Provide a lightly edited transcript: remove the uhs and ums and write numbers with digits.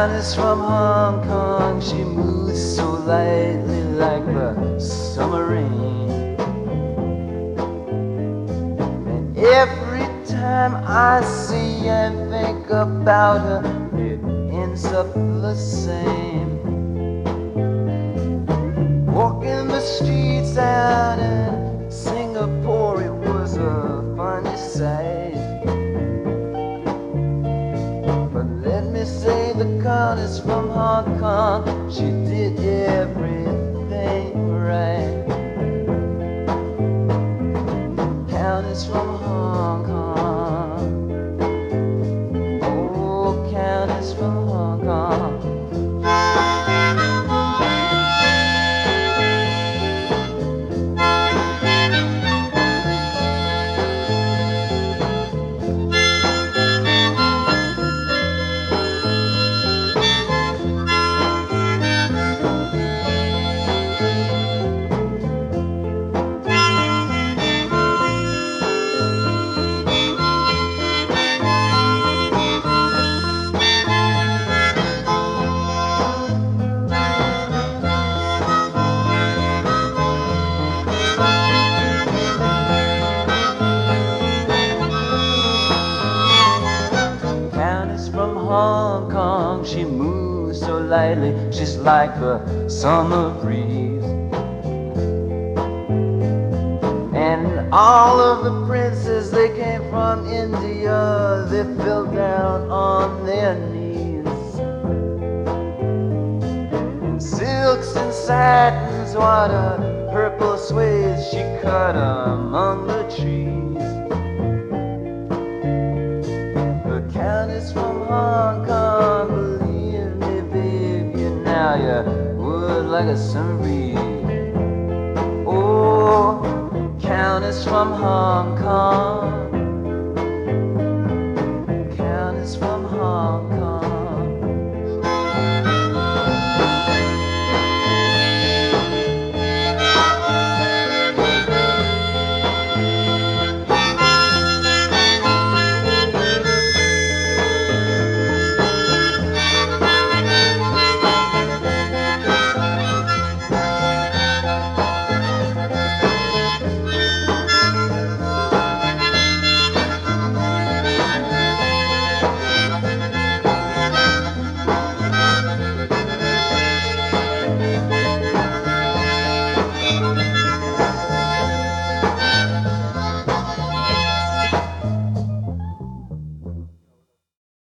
Countess from Hong Kong, she moves so lightly like the summer rain. And every time I see and think about her, it ends up the same. Walking the streets out in Singapore, it was a funny sight. But let me say, the Countess from Hong Kong, she did everything right. Countess from Hong Kong, oh, Countess from Hong Kong. From Hong Kong, she moves so lightly, she's like the summer breeze. And all of the princes, they came from India, they fell down on their knees. In silks and satins, what a purple swathe she cut among the trees. Countess from Hong Kong, believe me, babe, now you would like a summer breeze. Oh, Countess from Hong Kong.